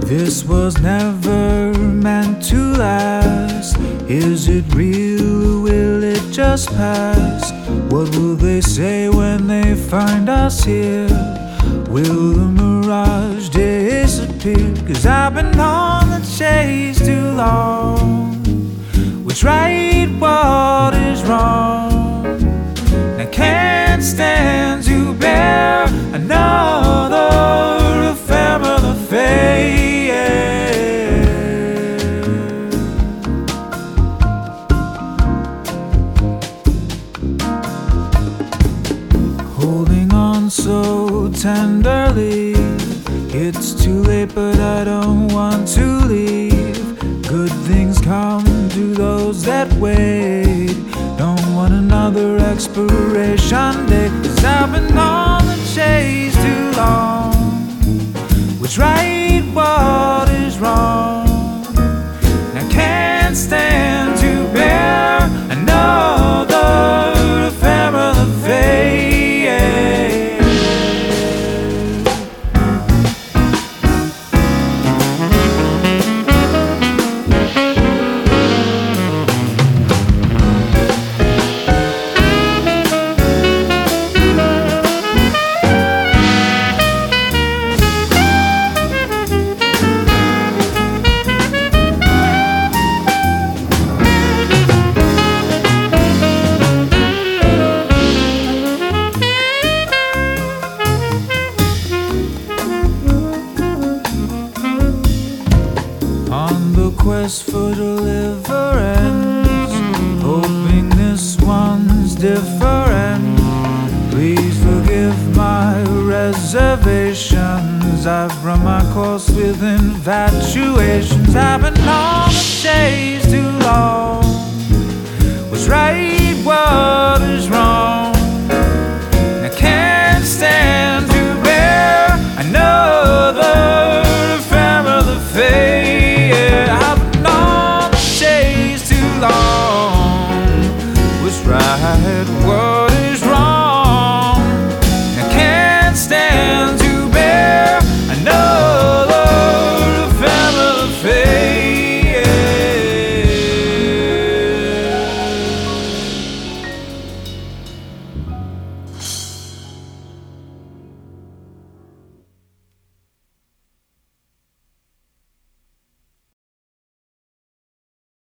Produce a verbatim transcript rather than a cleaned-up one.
This was never meant to last. Is it real or will it just pass? What will they say when they find us here? Will the mirage disappear? 'Cause I've been on the chase too long. What's right, what is wrong? And I can't stand to bear another ephemeral fate. Holding on so tenderly, it's too late but I don't want to leave. Good things come to those that wait. Don't want another expiration date, 'cause I've been on the chase too long. What's right, what is wrong? I can't stand to bear another ephemeral fate. On the quest for deliverance, hoping this one's different. Please forgive my reservations. I've run my course with infatuations. I've been on the chase too long. What's right, what is wrong?